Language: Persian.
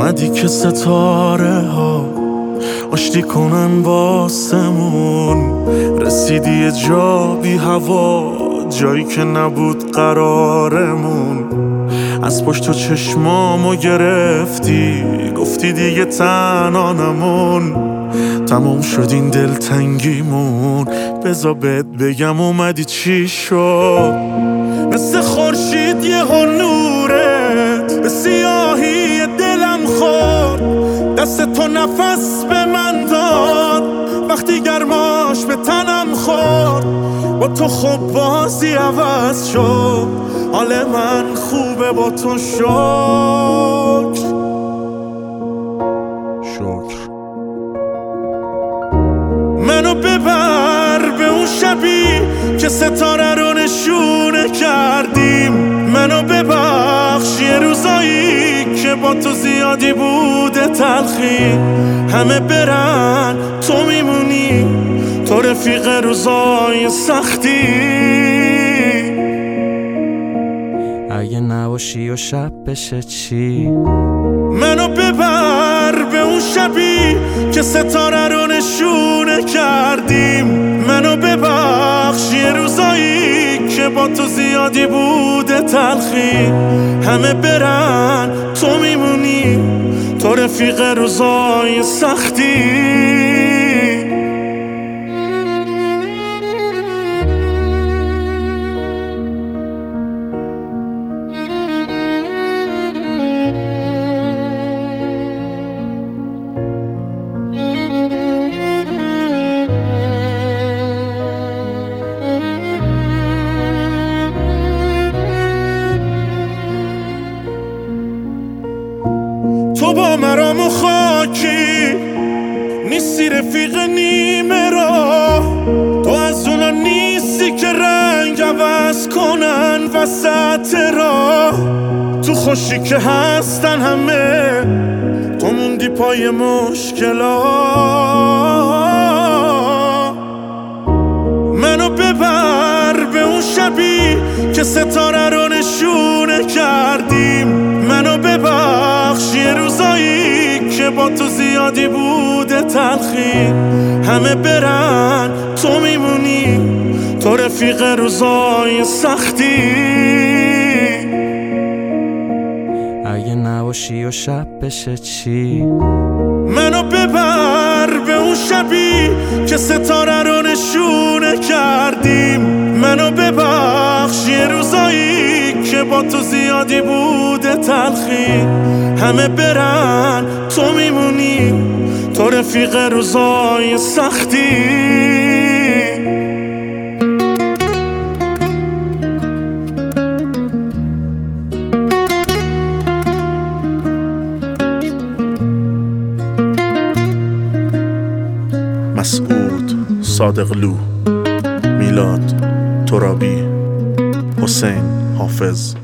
اومدی که ستاره ها آشتی کنن واسمون، رسیدی یه جا بی هوا، جایی که نبود قرارمون. از پشت تو چشمامو گرفتی، گفتی دیگه تنها نمون. تموم شد این دلتنگیمون، بذار بهت بگم اومدی چی شد. مثل خورشید یهو نورت به سیاهی دلم خورد. دست تو نفس به من داد وقتی گرماش به تنم خورد. با تو خب بازی عوض شد، حال من خوبه با تو. شکر منو ببر به اون شبی که ستاره رو نشونه کردیم. منو ببخش یه روزایی که با تو زیادی بوده تلخی. همه برن تو میمونی، تو رفیق روزای سختی. اگه نباشی و شب بشه چی؟ منو ببر به اون شبی که ستاره رو نشونه کردیم. منو ببخش یه روزایی که با تو زیادی بوده تلخی. همه برن تو میمونی، تو رفیق روزای سختی. تو با مرام و خاکی نیستی، رفیق نیمه راه. تو از اونا نیستی که رنگ عوض کنن وسط راه. تو خوشی که هستن همه، تو موندی پای مشکلات. منو ببر به اون شبی که ستاره رو نشونه کردیم. منو ببخش یه روزایی که با تو زیادی بوده تلخی. همه برن تو میمونی، تو رفیق روزای سختی. اگه نباشی و شب بشه چی؟ منو ببر به اون شبی که ستاره رو نشونه کردیم. منو ببخش یه روزایی که با تو زیادی بوده تلخی. همه برن تو میمونی، تو رفیق روزای سختی. مسعود صادقلو، میلاد ترابی، حسین حافظ.